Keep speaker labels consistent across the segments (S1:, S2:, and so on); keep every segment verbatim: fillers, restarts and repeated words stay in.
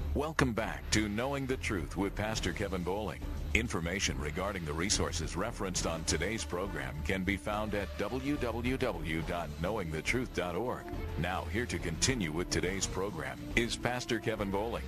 S1: Welcome back to Knowing the Truth with Pastor Kevin Bowling. Information regarding the resources referenced on today's program can be found at w w w dot knowing the truth dot org. Now, here to continue with today's program is Pastor Kevin Bowling.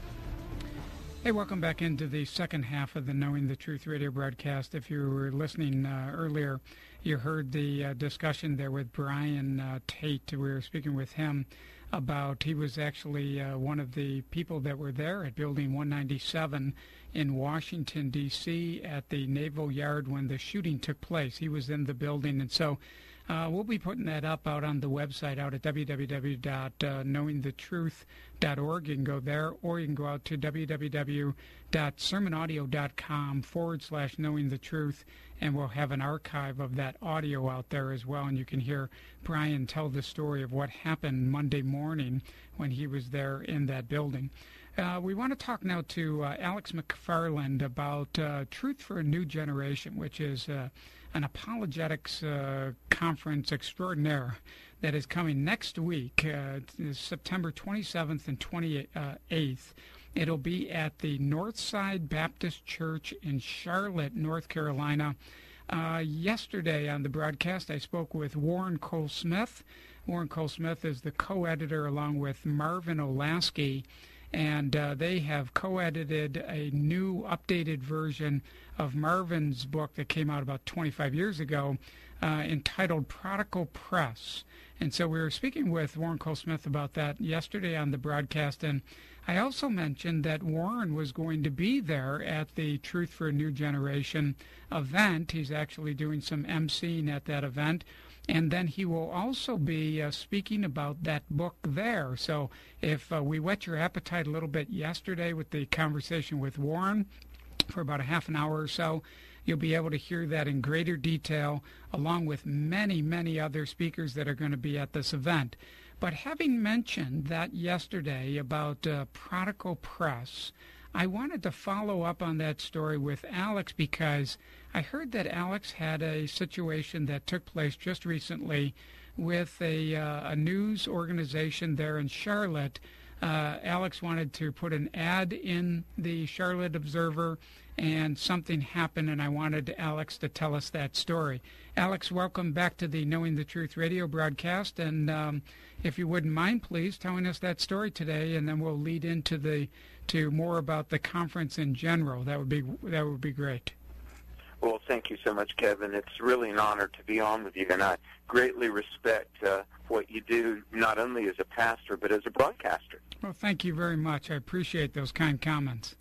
S2: Hey, welcome back into the second half of the Knowing the Truth radio broadcast. If you were listening uh, earlier, you heard the uh, discussion there with Brian uh, Tate. We were speaking with him about, he was actually uh, one of the people that were there at Building one ninety-seven in Washington, D C at the Naval Yard when the shooting took place. He was in the building, and so uh, we'll be putting that up out on the website out at w w w dot knowing the truth dot org. You can go there, or you can go out to w w w dot sermon audio dot com forward slash knowing the truth, and we'll have an archive of that audio out there as well, and you can hear Brian tell the story of what happened Monday morning when he was there in that building. Uh, we want to talk now to uh, Alex McFarland about uh, Truth for a New Generation, which is uh, an apologetics uh, conference extraordinaire that is coming next week, uh, September twenty-seventh and twenty-eighth. It'll be at the Northside Baptist Church in Charlotte, North Carolina. Uh, yesterday on the broadcast, I spoke with Warren Cole Smith. Warren Cole Smith is the co-editor along with Marvin Olasky, and uh, they have co-edited a new updated version of Marvin's book that came out about twenty-five years ago uh, entitled Prodigal Press. And so we were speaking with Warren Cole Smith about that yesterday on the broadcast, and I also mentioned that Warren was going to be there at the Truth for a New Generation event. He's actually doing some emceeing at that event. And then he will also be uh, speaking about that book there. So if uh, we whet your appetite a little bit yesterday with the conversation with Warren for about a half an hour or so, you'll be able to hear that in greater detail, along with many, many other speakers that are going to be at this event. But having mentioned that yesterday about uh, Prodigal Press, I wanted to follow up on that story with Alex, because I heard that Alex had a situation that took place just recently with a, uh, a news organization there in Charlotte. Uh, Alex wanted to put an ad in the Charlotte Observer, and something happened, and I wanted Alex to tell us that story. Alex, welcome back to the Knowing the Truth radio broadcast, and um, if you wouldn't mind, please, telling us that story today, and then we'll lead into the to more about the conference in general. That would be that would be great.
S3: Well, thank you so much, Kevin. It's really an honor to be on with you, and I greatly respect uh, what you do, not only as a pastor, but as a broadcaster.
S2: Well, thank you very much. I appreciate those kind comments.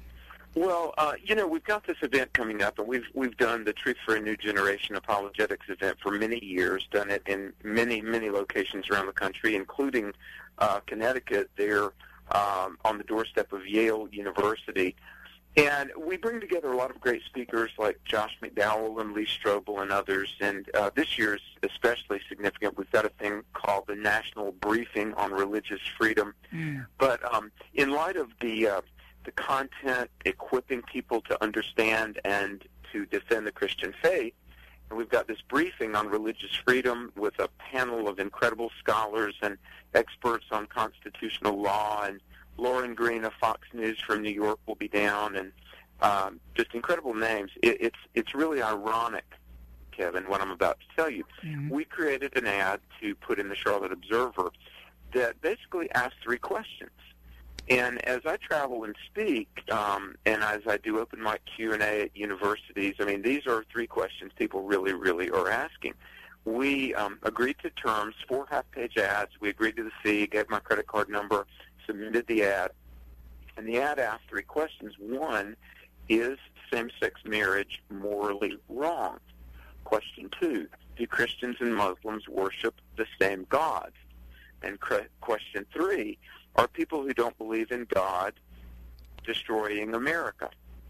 S3: Well, uh, you know, we've got this event coming up, and we've we've done the Truth for a New Generation apologetics event for many years, done it in many, many locations around the country, including uh, Connecticut, there um, on the doorstep of Yale University. And we bring together a lot of great speakers like Josh McDowell and Lee Strobel and others. And uh, this year's especially significant. We've got a thing called the National Briefing on Religious Freedom. Mm. But um, in light of the uh, the content, equipping people to understand and to defend the Christian faith, and we've got this briefing on religious freedom with a panel of incredible scholars and experts on constitutional law, and Lauren Green of Fox News from New York will be down, and um, just incredible names. It, it's it's really ironic, Kevin, what I'm about to tell you. Mm-hmm. We created an ad to put in the Charlotte Observer that basically asked three questions. And as I travel and speak, um, and as I do open mic Q and A at universities, I mean, these are three questions people really, really are asking. We um, agreed to terms, four half-page ads. We agreed to the fee, gave my credit card number, submitted the ad, and the ad asked three questions. One, is same-sex marriage morally wrong? Question two, do Christians and Muslims worship the same God? And cre- question three, are people who don't believe in God destroying America?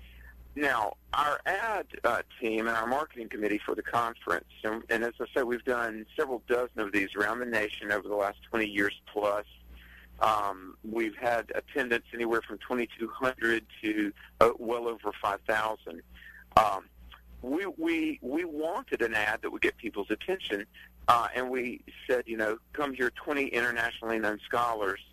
S3: Now, our ad uh, team and our marketing committee for the conference, and, and as I said, we've done several dozen of these around the nation over the last twenty years plus. Um, we've had attendance anywhere from twenty-two hundred to uh, well over five thousand. Um, we, we, we wanted an ad that would get people's attention, uh, and we said, you know, come here, twenty internationally known scholars,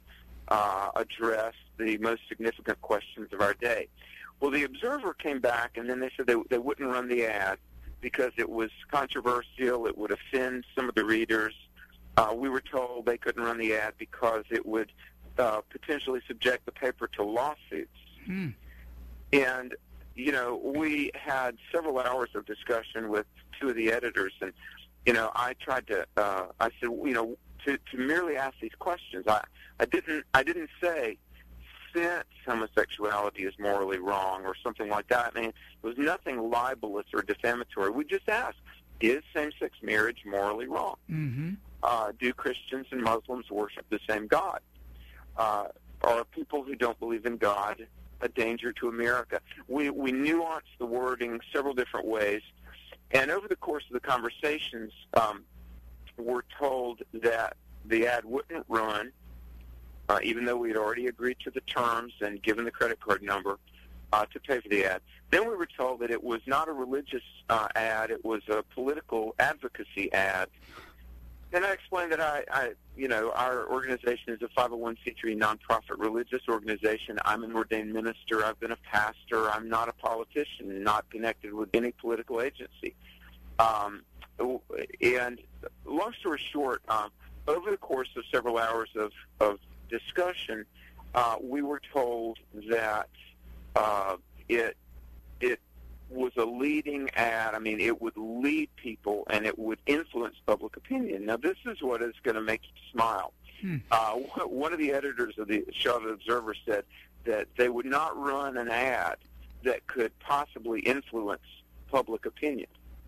S3: uh, address the most significant questions of our day. Well, the Observer came back, and then they said they, they wouldn't run the ad because it was controversial, it would offend some of the readers. Uh, we were told they couldn't run the ad because it would uh, potentially subject the paper to lawsuits.
S2: Mm.
S3: And, you know, we had several hours of discussion with two of the editors, and, you know, I tried to, uh, I said, you know, to, to merely ask these questions. I, I didn't, I didn't say, since homosexuality is morally wrong or something like that. I mean, it was nothing libelous or defamatory. We just asked, is same-sex marriage morally wrong?
S2: Mm-hmm.
S3: Uh, do Christians and Muslims worship the same God? Uh, are people who don't believe in God a danger to America? We, we nuanced the wording several different ways, and over the course of the conversations, um, we're told that the ad wouldn't run, Uh, even though we had already agreed to the terms and given the credit card number uh, to pay for the ad. Then we were told that it was not a religious uh, ad, it was a political advocacy ad. Then I explained that I, I, you know, our organization is a five oh one c three nonprofit religious organization. I'm an ordained minister. I've been a pastor. I'm not a politician, not connected with any political agency. Um, and long story short, um, over the course of several hours of, of discussion, uh, we were told that uh, it it was a leading ad. I mean, it would lead people and it would influence public opinion. Now, this is what is going to make you smile. Hmm. Uh, one of the editors of the Charlotte Observer said that they would not run an ad that could possibly influence public opinion.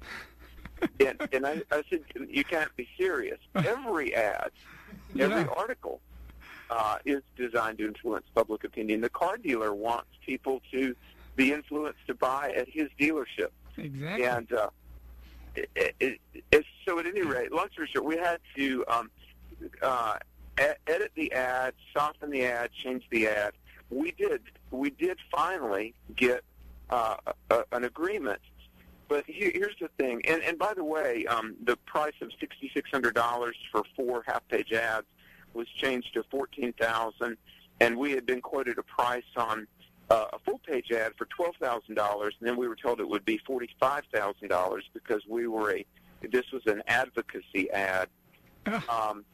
S3: and and I, I said, you can't be serious. Every ad, every
S2: yeah.
S3: article uh, is designed to influence public opinion. The car dealer wants people to be influenced to buy at his dealership.
S2: Exactly.
S3: And uh, it, it, it, so at any rate, long story short, we had to um, uh, e- edit the ad, soften the ad, change the ad. We did. We did finally get uh, a, an agreement. But here, here's the thing, and, and by the way, um, the price of six thousand six hundred dollars for four half-page ads was changed to fourteen thousand dollars, and we had been quoted a price on uh, a full-page ad for twelve thousand dollars, and then we were told it would be forty-five thousand dollars because we were a, this was an advocacy ad. um,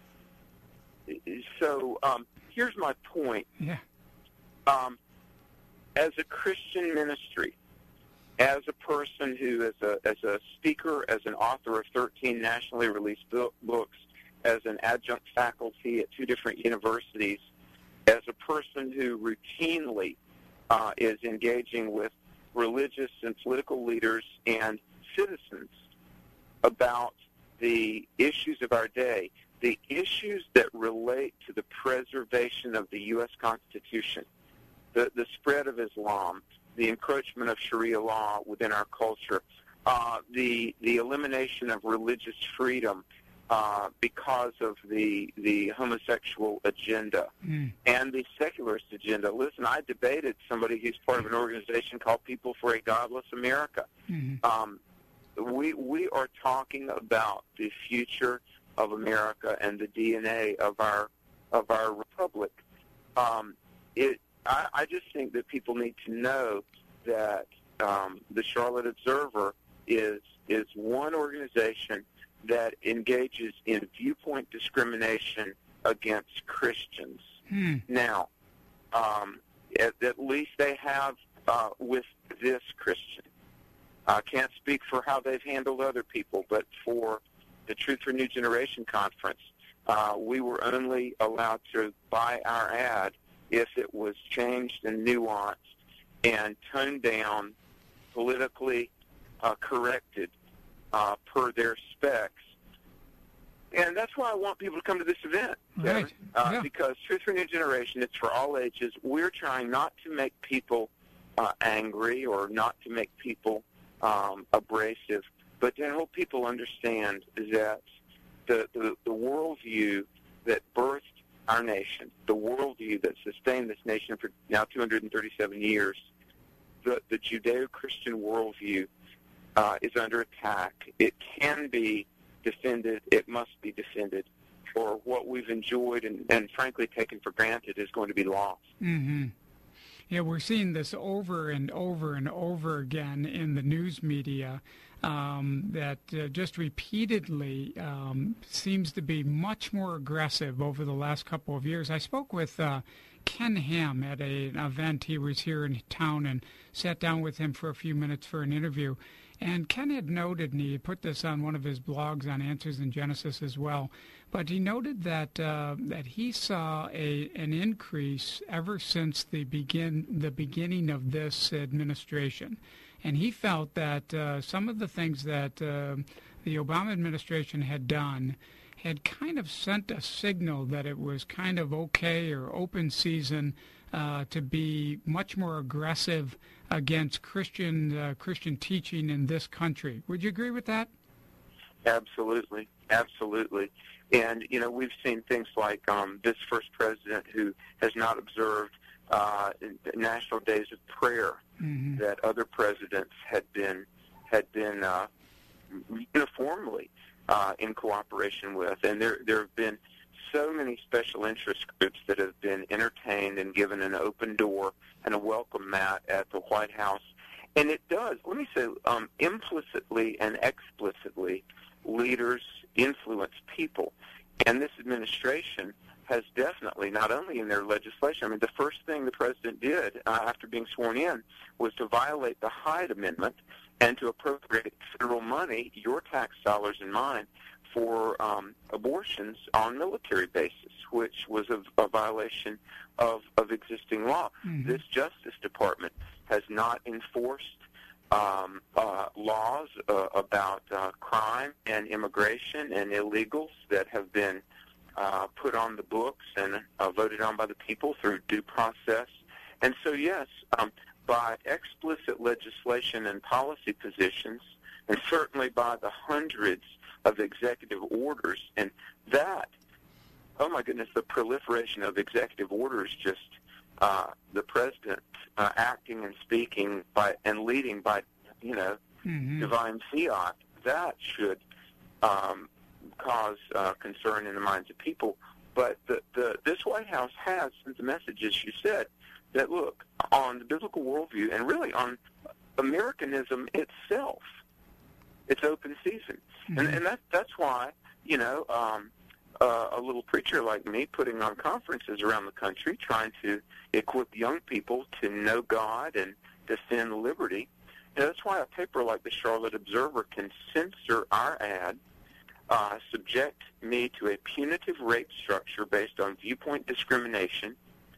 S3: so um, here's my point.
S2: Yeah.
S3: Um, as a Christian ministry, as a person who is a, as a speaker, as an author of thirteen nationally released books, as an adjunct faculty at two different universities, as a person who routinely uh, is engaging with religious and political leaders and citizens about the issues of our day, the issues that relate to the preservation of the U S Constitution, the, the spread of Islam, the encroachment of Sharia law within our culture, uh, the the elimination of religious freedom uh, because of the the homosexual agenda mm. and the secularist agenda. Listen, I debated somebody who's part of an organization called People for a Godless America. Mm-hmm. Um, we we are talking about the future of America and the D N A of our of our republic. Um, it. I, I just think that people need to know that um, the Charlotte Observer is is one organization that engages in viewpoint discrimination against Christians. Hmm. Now, um, at, at least they have uh, with this Christian. I can't speak for how they've handled other people, but for the Truth for New Generation conference, uh, we were only allowed to buy our ad if it was changed and nuanced and toned down, politically uh, corrected uh, per their specs. And that's why I want people to come to this event, Kevin,
S2: right.
S3: uh,
S2: yeah.
S3: because Truth for New Generation, it's for all ages. We're trying not to make people uh, angry or not to make people um, abrasive, but to help people understand that the, the, the worldview that birthed our nation, the worldview that sustained this nation for now two hundred thirty-seven years, the, the Judeo-Christian worldview uh, is under attack. It can be defended. It must be defended. or what we've enjoyed and, and frankly taken for granted is going to be lost.
S2: Mm-hmm. Yeah, we're seeing this over and over and over again in the news media um, that uh, just repeatedly um, seems to be much more aggressive over the last couple of years. I spoke with uh, Ken Ham at a, an event. He was here in town and sat down with him for a few minutes for an interview. And Ken had noted, and he put this on one of his blogs on Answers in Genesis as well, but he noted that uh, that he saw a an increase ever since the begin the beginning of this administration, and he felt that uh, some of the things that uh, the Obama administration had done had kind of sent a signal that it was kind of okay or open season uh, to be much more aggressive against Christian uh, Christian teaching in this country. Would you agree with that?
S3: Absolutely, absolutely. And, you know, we've seen things like um, this first president who has not observed uh, national days of prayer mm-hmm. that other presidents had been had been uh, uniformly uh, in cooperation with. And there there have been so many special interest groups that have been entertained and given an open door and a welcome mat at the White House. And it does, let me say, um, implicitly and explicitly, leaders influence people. And this administration has definitely, not only in their legislation, I mean, the first thing the president did uh, after being sworn in was to violate the Hyde Amendment and to appropriate federal money, your tax dollars and mine, for um, abortions on military bases, which was a, a violation of, of existing law. Mm-hmm. This Justice Department has not enforced um, uh, laws uh, about uh, crime and immigration and illegals that have been uh, put on the books and uh, voted on by the people through due process. And so, yes, um, by explicit legislation and policy positions, and certainly by the hundreds of executive orders, and that, oh my goodness, the proliferation of executive orders, just uh, the president uh, acting and speaking by and leading by, you know, mm-hmm. divine fiat, that should um, cause uh, concern in the minds of people. But the, the this White House has sent the message, as you said, that look, on the biblical worldview and really on Americanism itself, it's open season. Mm-hmm. And, and that, that's why, you know, um, uh, a little preacher like me putting on conferences around the country trying to equip young people to know God and defend liberty. And that's why a paper like the Charlotte Observer can censor our ad, uh, subject me to a punitive rate structure based on viewpoint discrimination.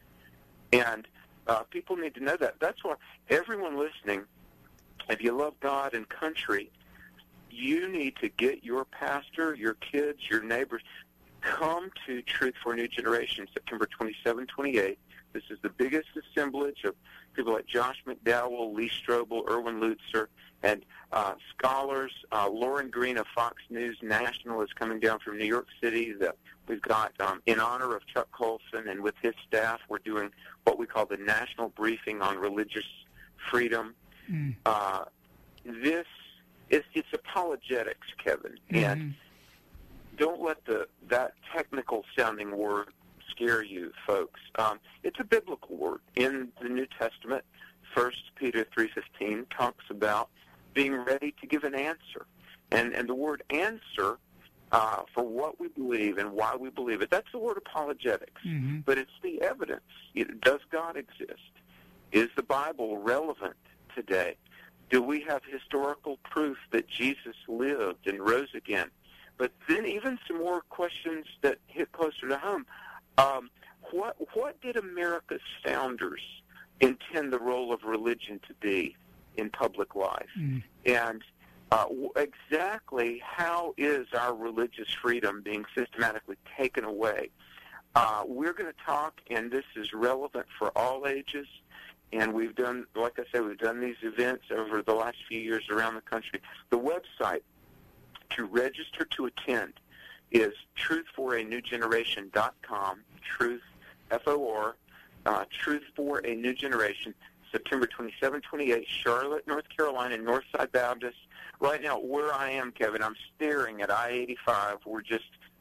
S3: And uh, people need to know that. That's why everyone listening, if you love God and country, you need to get your pastor, your kids, your neighbors, come to Truth for a New Generation, September twenty-seventh, twenty-eighth. This is the biggest assemblage of people like Josh McDowell, Lee Strobel, Erwin Lutzer, and uh, scholars. Uh, Lauren Green of Fox News National is coming down from New York City. The, we've got, um, in honor of Chuck Colson, and with his staff, we're doing what we call the National Briefing on Religious Freedom. Mm. Uh, this is it's apologetics, Kevin, mm-hmm. and don't let the that technical-sounding word scare you, folks. Um, it's a biblical word. In the New Testament, First Peter three fifteen talks about being ready to give an answer. And, and the word answer uh, for what we believe and why we believe it, that's the word apologetics. Mm-hmm. But it's the evidence. It, does God exist? Is the Bible relevant today? Do we have historical proof that Jesus lived and rose again? But then even some more questions that hit closer to home. Um, what what did America's founders intend the role of religion to be in public life? Mm. And uh, exactly how is our religious freedom being systematically taken away? Uh, we're going to talk, and this is relevant for all ages. And we've done, like I said, we've done these events over the last few years around the country. The website to register to attend is truth for a new generation dot com, truth, F O R, uh, Truth for a New Generation, September twenty-seventh, twenty-eighth, Charlotte, North Carolina, Northside Baptist. Right now, where I am, Kevin, I'm staring at I eighty-five. We're just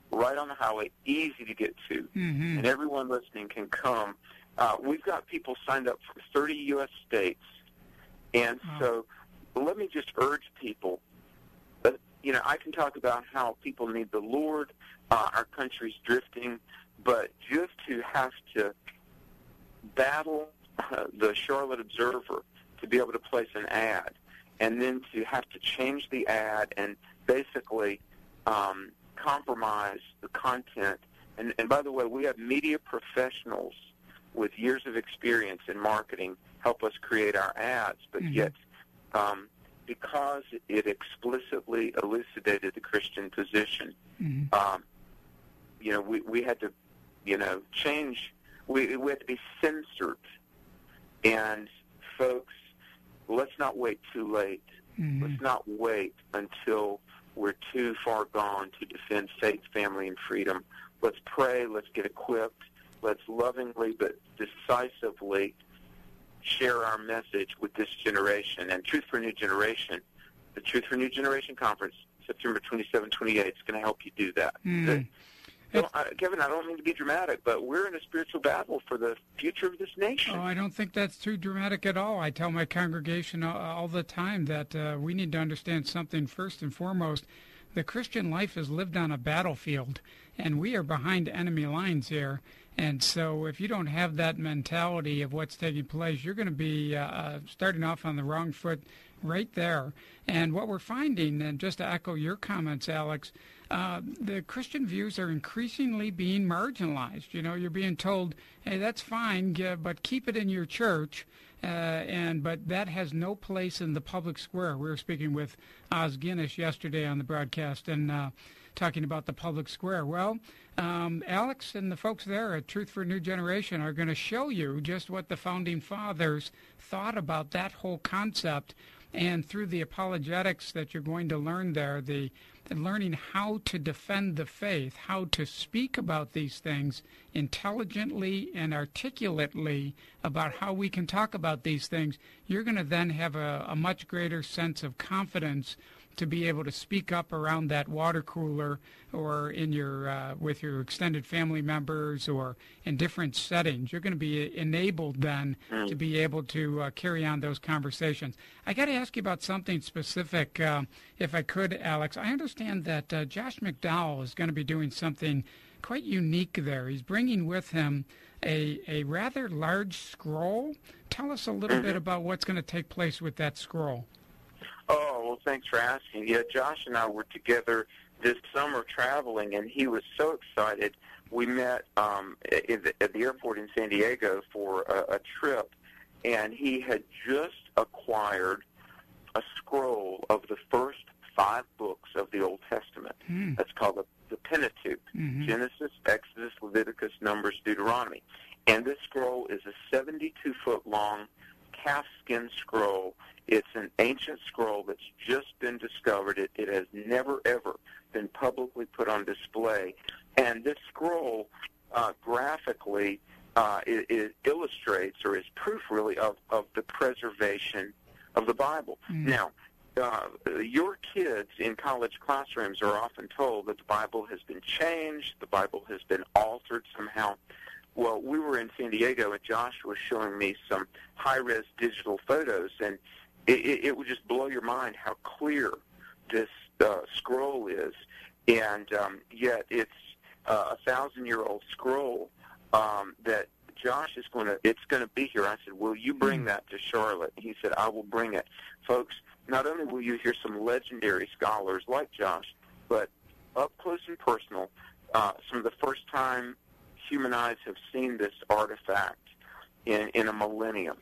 S3: right on the highway, easy to get to,
S2: mm-hmm.
S3: and everyone listening can come. Uh, we've got people signed up from thirty U S states, and
S2: wow.
S3: so let me just urge people. But, you know, I can talk about how people need the Lord, uh, our country's drifting, but just to have to battle uh, the Charlotte Observer to be able to place an ad, and then to have to change the ad and basically um, compromise the content. And, and by the way, we have media professionals with years of experience in marketing help us create our ads, but
S2: mm-hmm.
S3: yet um, because it explicitly elucidated the Christian position,
S2: mm-hmm.
S3: um, you know, we, we had to, you know, change, we, we had to be censored. And folks, let's not wait too late.
S2: Mm-hmm.
S3: Let's not wait until we're too far gone to defend faith, family, and freedom. Let's pray. Let's get equipped. Let's lovingly but decisively share our message with this generation. And Truth for a New Generation, the Truth for a New Generation Conference, September twenty-seventh, twenty-eighth, is going to help you do that.
S2: Mm.
S3: So, uh, Kevin, I don't mean to be dramatic, but we're in a spiritual battle for the future of this nation.
S2: Oh, I don't think that's too dramatic at all. I tell my congregation all, all the time that uh, we need to understand something first and foremost. The Christian life is lived on a battlefield, and we are behind enemy lines here. And so if you don't have that mentality of what's taking place, you're going to be uh, starting off on the wrong foot right there. And what we're finding, and just to echo your comments, Alex, uh, the Christian views are increasingly being marginalized. You know, you're being told, hey, that's fine, but keep it in your church. Uh, and but that has no place in the public square. We were speaking with Oz Guinness yesterday on the broadcast and uh, talking about the public square. Well, um, Alex and the folks there at Truth for a New Generation are going to show you just what the Founding Fathers thought about that whole concept. And through the apologetics that you're going to learn there, the, the learning how to defend the faith, how to speak about these things intelligently and articulately about how we can talk about these things, you're going to then have a, a much greater sense of confidence to be able to speak up around that water cooler or in your uh, with your extended family members or in different settings. You're going to be enabled then mm. to be able to uh, carry on those conversations. I got to ask you about something specific, uh, if I could, Alex. I understand that uh, Josh McDowell is going to be doing something quite unique there. He's bringing with him a, a rather large scroll. Tell us a little mm-hmm. bit about what's going to take place with that scroll.
S3: Oh, well, thanks for asking. Yeah, Josh and I were together this summer traveling, and he was so excited. We met um, at, the, at the airport in San Diego for a, a trip, and he had just acquired a scroll of the first five books of the Old Testament. Mm. That's called the, the Pentateuch, mm-hmm. Genesis, Exodus, Leviticus, Numbers, Deuteronomy. And this scroll is a seventy-two foot long calfskin scroll. It's an ancient scroll that's just been discovered. It, it has never, ever been publicly put on display. And this scroll uh, graphically uh, it, it illustrates or is proof, really, of, of the preservation of the Bible. Mm. Now, uh, your kids in college classrooms are often told that the Bible has been changed, the Bible has been altered somehow. Well, we were in San Diego, and Josh was showing me some high-res digital photos, and it, it, it would just blow your mind how clear this uh, scroll is. And um, yet it's uh, a thousand-year-old scroll um, that Josh is going to, it's going to be here. I said, will you bring that to Charlotte? He said, I will bring it. Folks, not only will you hear some legendary scholars like Josh, but up close and personal, uh, some of the first-time human eyes have seen this artifact in, in a millennium.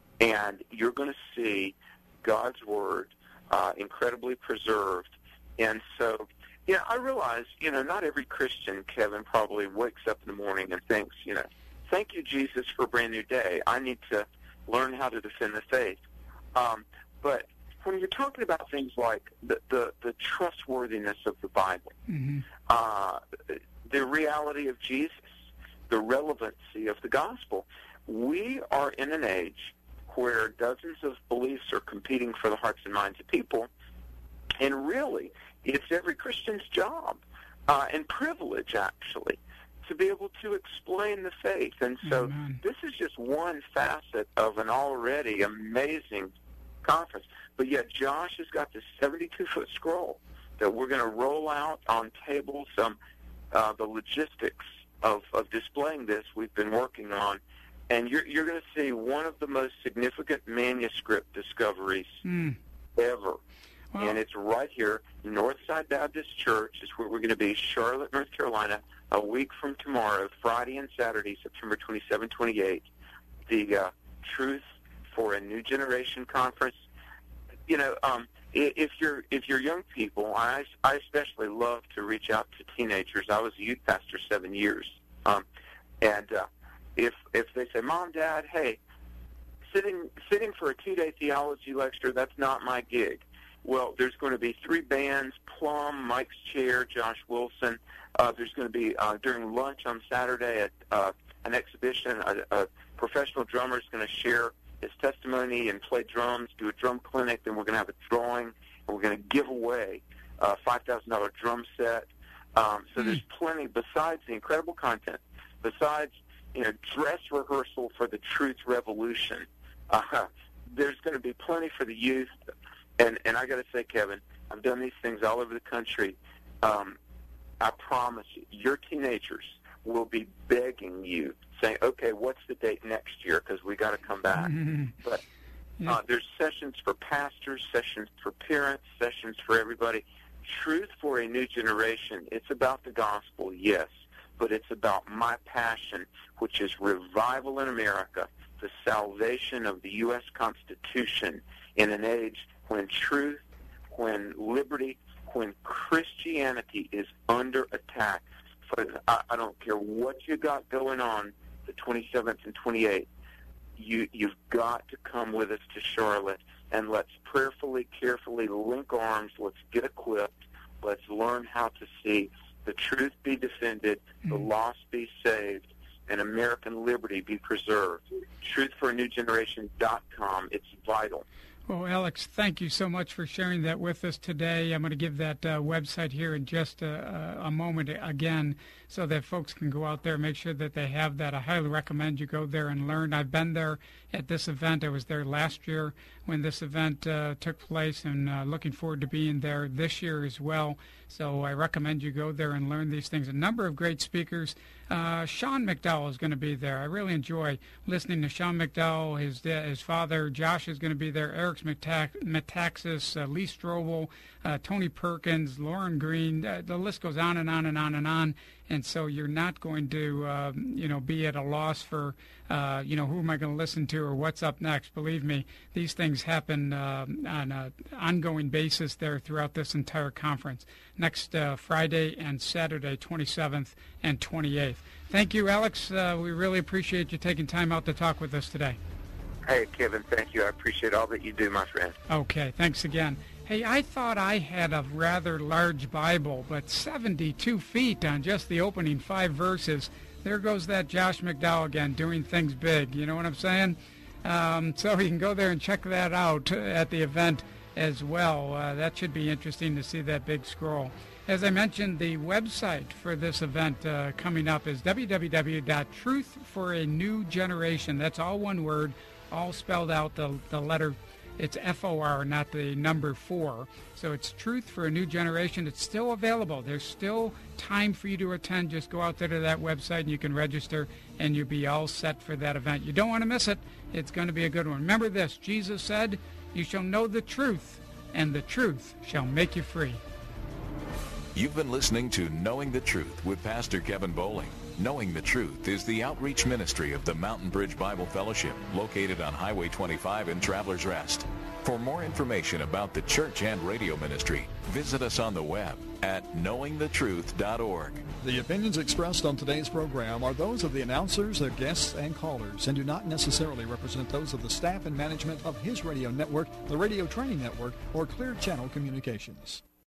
S3: And you're going to see God's Word uh, incredibly preserved. And so, yeah, I realize, you know, not every Christian, Kevin, probably wakes up in the morning and thinks, you know, thank you, Jesus, for a brand new day. I need to learn how to defend the faith. Um, but when you're talking about things like the, the, the trustworthiness of the Bible, mm-hmm. uh, the reality of Jesus, the relevancy of the gospel, we are in an age where dozens of beliefs are competing for the hearts and minds of people, and really, it's every Christian's job uh, and privilege, actually, to be able to explain the faith. And so
S2: Amen.
S3: This is just one facet of an already amazing conference. But yet Josh has got this seventy-two foot scroll that we're going to roll out on tables. Um, uh, the logistics of, of displaying this we've been working on. And you're, you're going to see one of the most significant manuscript discoveries
S2: mm.
S3: ever.
S2: Wow.
S3: And it's right here, Northside Baptist Church is where we're going to be, Charlotte, North Carolina, a week from tomorrow, Friday and Saturday, September twenty-seventh, twenty-eighth, the uh, Truth for a New Generation Conference. You know, um, if you're if you're young people, I, I especially love to reach out to teenagers. I was a youth pastor seven years. Um, and uh, if if they say, Mom, Dad, hey, sitting sitting for a two-day theology lecture, that's not my gig. Well, there's going to be three bands, Plum, Mike's Chair, Josh Wilson. Uh, there's going to be, uh, during lunch on Saturday, at, uh, an exhibition. A, a professional drummer is going to share his testimony and play drums, do a drum clinic. Then we're going to have a drawing, and we're going to give away a five thousand dollars drum set. Um, so mm. there's plenty, besides the incredible content, besides, you know, dress rehearsal for the Truth Revolution. Uh, there's going to be plenty for the youth. And, and I got to say, Kevin, I've done these things all over the country. Um, I promise you, your teenagers will be begging you, saying, okay, what's the date next year? Because we got to come back. Mm-hmm. But yeah. uh, there's sessions for pastors, sessions for parents, sessions for everybody. Truth for a New Generation, it's about the gospel, yes, but it's about my passion, which is revival in America, the salvation of the U S Constitution in an age when truth, when liberty, when Christianity is under attack. I, I don't care what you got going on the twenty-seventh and twenty-eighth. You, you've got to come with us to Charlotte, and let's prayerfully, carefully link arms. Let's get equipped. Let's learn how to see the truth be defended, the lost be saved, and American liberty be preserved. truth for a new generation dot com. It's vital.
S2: Well, Alex, thank you so much for sharing that with us today. I'm going to give that uh, website here in just a, a moment again so that folks can go out there and make sure that they have that. I highly recommend you go there and learn. I've been there at this event. I was there last year when this event uh, took place, and uh, looking forward to being there this year as well. So I recommend you go there and learn these things. A number of great speakers. Uh, Sean McDowell is going to be there. I really enjoy listening to Sean McDowell. His his father, Josh, is going to be there. Eric Metaxas, uh, Lee Strobel, uh, Tony Perkins, Lauren Green. Uh, the list goes on and on and on and on. And so you're not going to, uh, you know, be at a loss for, uh, you know, who am I going to listen to or what's up next. Believe me, these things happen uh, on an ongoing basis there throughout this entire conference. Next uh, Friday and Saturday, twenty-seventh and twenty-eighth. Thank you, Alex. Uh, we really appreciate you taking time out to talk with us today.
S3: Hey, Kevin, thank you. I appreciate all that you do, my friend.
S2: Okay, thanks again. Hey, I thought I had a rather large Bible, but seventy-two feet on just the opening five verses. There goes that Josh McDowell again, doing things big. You know what I'm saying? Um, so you can go there and check that out at the event as well. Uh, that should be interesting to see that big scroll. As I mentioned, the website for this event uh, coming up is w w w dot truth for a new generation. That's all one word, all spelled out, the, the letter. It's F O R, not the number four. So it's Truth for a New Generation. It's still available. There's still time for you to attend. Just go out there to that website and you can register, and you'll be all set for that event. You don't want to miss it. It's going to be a good one. Remember this, Jesus said, you shall know the truth, and the truth shall make you free.
S1: You've been listening to Knowing the Truth with Pastor Kevin Bowling. Knowing the Truth is the outreach ministry of the Mountain Bridge Bible Fellowship, located on Highway twenty-five in Travelers Rest. For more information about the church and radio ministry, visit us on the web at knowing the truth dot org.
S4: The opinions expressed on today's program are those of the announcers, their guests, and callers, and do not necessarily represent those of the staff and management of His Radio Network, the Radio Training Network, or Clear Channel Communications.